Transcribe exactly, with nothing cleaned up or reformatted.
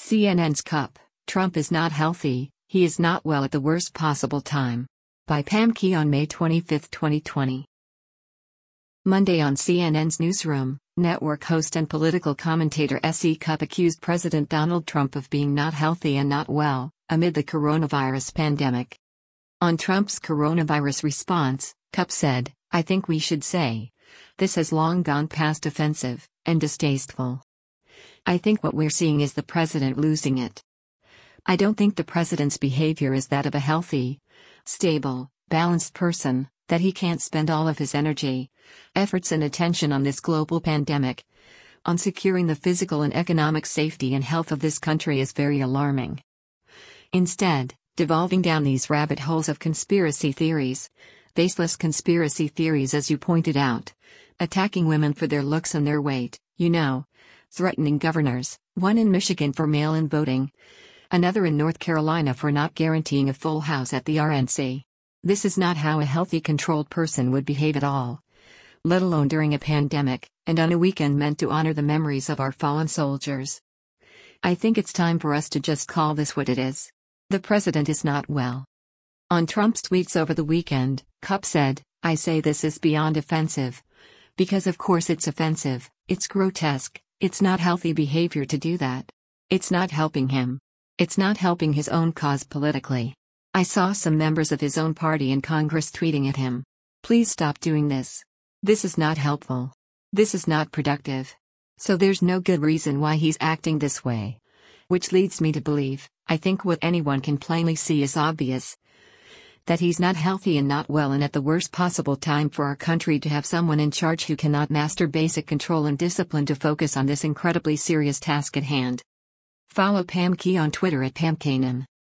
C N N's Cup, Trump is not healthy, he is not well at the worst possible time. By Pam Key on May twenty-fifth, twenty twenty. Monday on C N N's Newsroom, network host and political commentator S E Cup accused President Donald Trump of being not healthy and not well, amid the coronavirus pandemic. On Trump's coronavirus response, Cup said, "I think we should say, this has long gone past offensive and distasteful. I think what we're seeing is the president losing it. I don't think the president's behavior is that of a healthy, stable, balanced person, that he can't spend all of his energy, efforts and attention on this global pandemic. On securing the physical and economic safety and health of this country is very alarming. Instead, devolving down these rabbit holes of conspiracy theories, baseless conspiracy theories as you pointed out, attacking women for their looks and their weight, you know, threatening governors, one in Michigan for mail-in voting, another in North Carolina for not guaranteeing a full house at the R N C. This is not how a healthy, controlled person would behave at all, let alone during a pandemic, and on a weekend meant to honor the memories of our fallen soldiers. I think it's time for us to just call this what it is. The president is not well." On Trump's tweets over the weekend, Cup said, "I say this is beyond offensive. Because of course it's offensive, it's grotesque, it's not healthy behavior to do that. It's not helping him. It's not helping his own cause politically. I saw some members of his own party in Congress tweeting at him. Please stop doing this. This is not helpful. This is not productive. So there's no good reason why he's acting this way." Which leads me to believe, I think what anyone can plainly see is obvious. That he's not healthy and not well, and at the worst possible time for our country to have someone in charge who cannot master basic control and discipline to focus on this incredibly serious task at hand. Follow Pam Key on Twitter at Pam Kanan.